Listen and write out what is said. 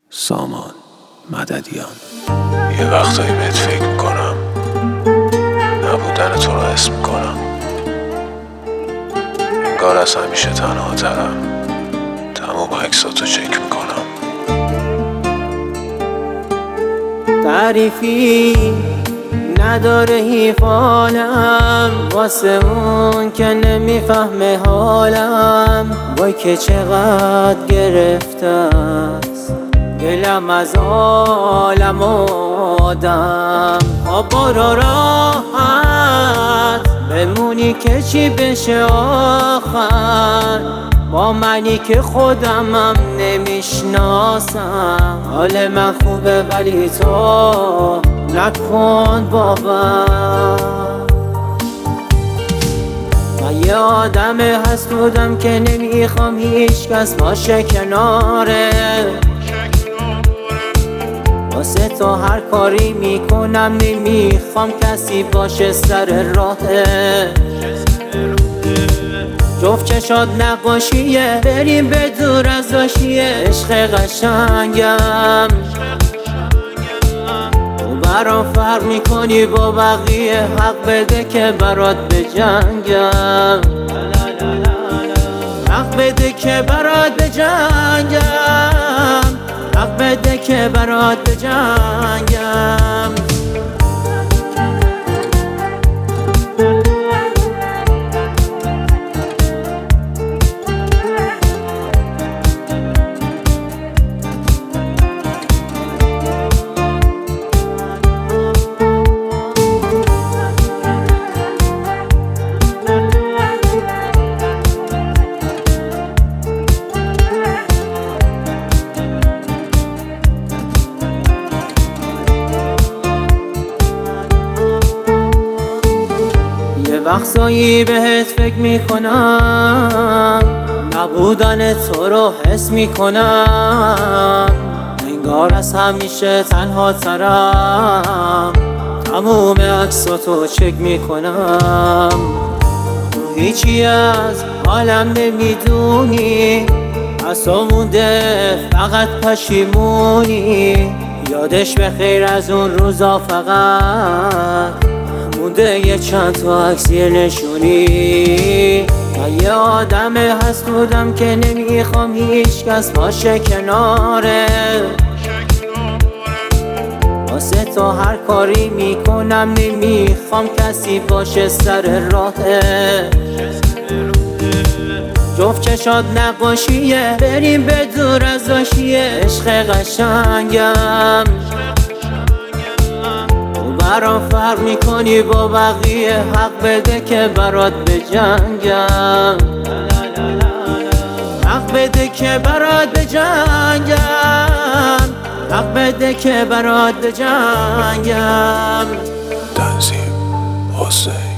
سامان مددیان. یه وقتایی بهت فکر میکنم، نبودن تو رو حس میکنم، انگار از همیشه تنها ترم، تمام عکساتو چک میکنم. تعریفی نداره حیفانم واسه اون که نمیفهمه حالم. وای که چقدر گرفته است دلم از عالم و آدم. برو راحت بمونی که چی بشه آخر، با منی که خودمم نمیشناسم. حال من خوبه ولی تو نکن باور. من یه آدم حسودم که نمیخوام هیچ کس باشه کناره. واسه تو هر کاری میکنم، نمیخوام کسی باشه سر راهه. جفت چشات نقاشیه، بریم به دور از داشیه. عشق قشنگم تو برام فرق میکنی با بقیه، حق بده که برات بجنگم. حق بده که برات بجنگم، حق بده که برات بجنگم. وقتایی بهت فکر میکنم، نبودن تو رو حس میکنم. انگار از همیشه تنها ترم، تموم عکساتو چک میکنم. تو هیچی از حالم نمیدونی، اصلا مونده فقط پشیمونی. یادش به خیر از اون روزا فقط مونده یه چند تا عکس یه نشونی. من یه آدم حسودم که نمیخوام هیچ کس باشه کناره. واسه تو هر کاری میکنم، نمیخوام کسی باشه سر راهه. جفت چشات نقاشیه، بریم به دور از داشیه. عشق قشنگم برام فرق میکنی با بقیه، حق بده که برات بجنگم. حق بده که برات بجنگم، حق بده که برات بجنگم. تنظیم حسین